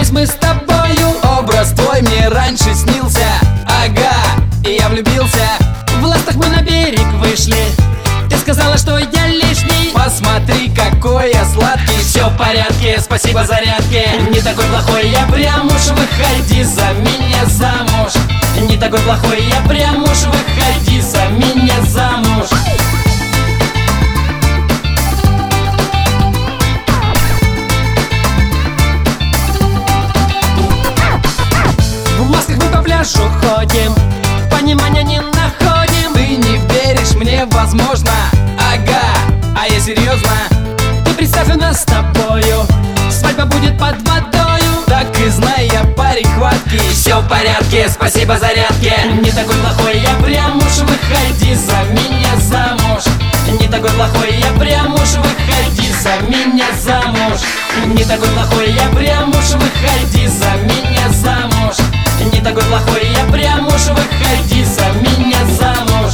Наконец мы с тобою. Образ твой мне раньше снился. Ага, и я влюбился. В ластах мы на берег вышли. Ты сказала, что я лишний. Посмотри, какой я сладкий. Все в порядке, спасибо зарядке. Не такой плохой я прям уж. Выходи за меня замуж. Не такой плохой я прям уж. Выходи за меня замуж. В масках мы по пляжу ходим, понимания не находим. Ты не веришь мне, возможно. Ага, а я серьезно. Ты представь, у нас с тобою свадьба будет под водою. Так и знай, я парень хваткий. Все в порядке, спасибо зарядке. Не такой плохой я прям уж. Выходи за меня замуж. Не такой плохой я прям уж. Выходи за меня замуж. Не такой плохой я прям уж. Выходи за меня замуж. Не такой плохой я прям уж. Выходи за меня замуж.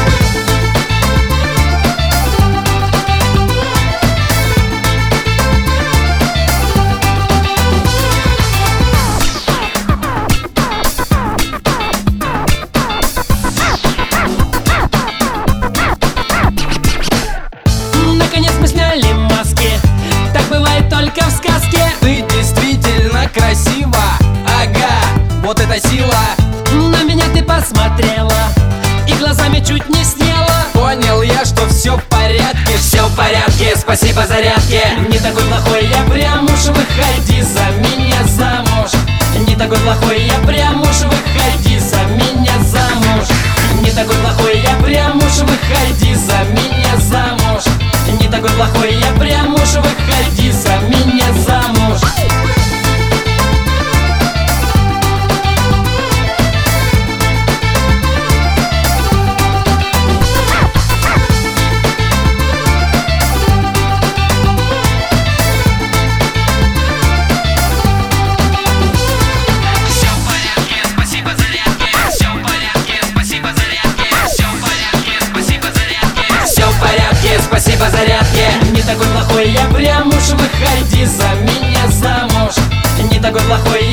Наконец мы сняли маски. Так бывает только в сказке. Ты действительно красива. Ага, вот это сила. На меня ты посмотрела и глазами чуть не съела. Понял я, что все в порядке. Все в порядке, спасибо зарядке. Не такой плохой я прям уж. Выходи за меня замуж. Не такой плохой я прям уж. Выходи за меня замуж. Не такой плохой я прям уж. Выходи за меня замуж. Не такой плохой я прям уж. Выходи за меня замуж. Спасибо зарядке. Не такой плохой я прям уж. Выходи за меня замуж. Не такой плохой